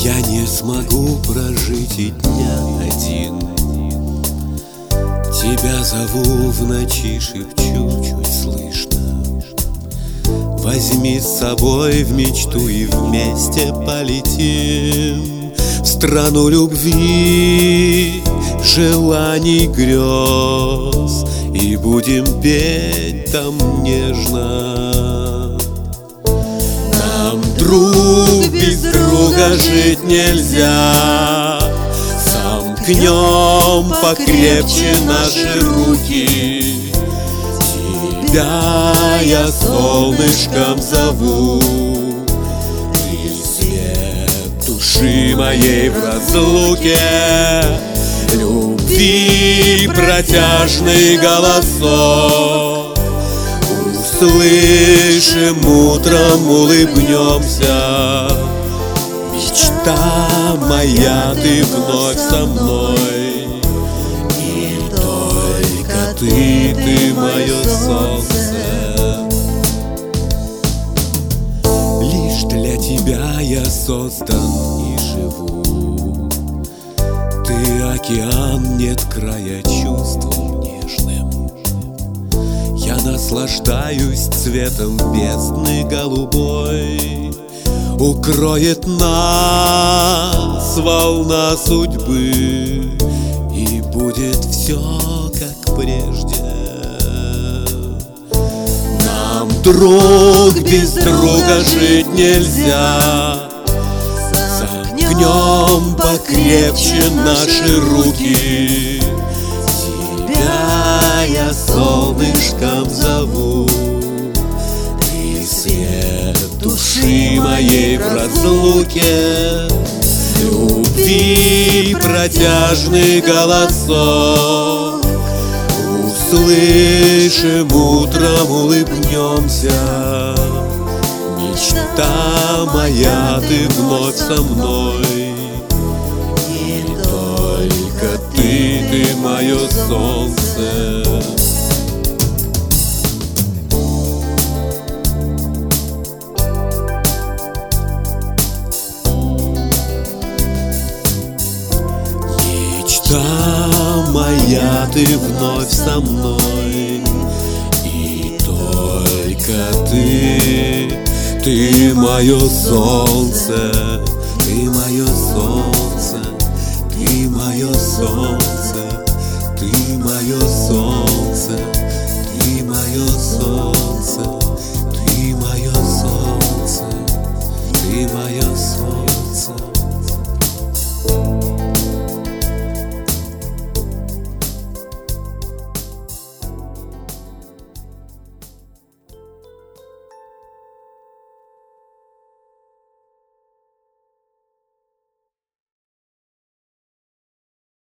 Я не смогу прожить и дня один. Тебя зову в ночи, шепчу, чуть слышно. Возьми с собой в мечту и вместе полетим в страну любви, желаний, грез, и будем петь там нежно. Нам, друг, без друга жить нельзя. Сомкнем покрепче наши руки. Тебя я солнышком зову. Ты свет души моей в разлуке. Любви протяжный голосок услышим, утром улыбнемся. Мечта моя, ты вновь со мной. И только ты мое солнце. Лишь для тебя я создан и живу. Ты океан, нет края чувствам нежным. Я наслаждаюсь цветом бездны голубой. Укроет нас волна судьбы, и будет все как прежде. Нам, друг, без друга жить нельзя. Сомкнем покрепче наши руки. Тебя я солнышком зову. Ты свет души моей в разлуке. Любви протяжный голосок услышим, утром улыбнемся. Мечта моя, ты вновь со мной. И только ты мое солнце. Мечта моя, ты вновь со мной. И только ты мое солнце. Ты мое солнце. Ты мое солнце. Ты мое солнце. Ты мое солнце. Ты мое солнце. Ты мое солнце.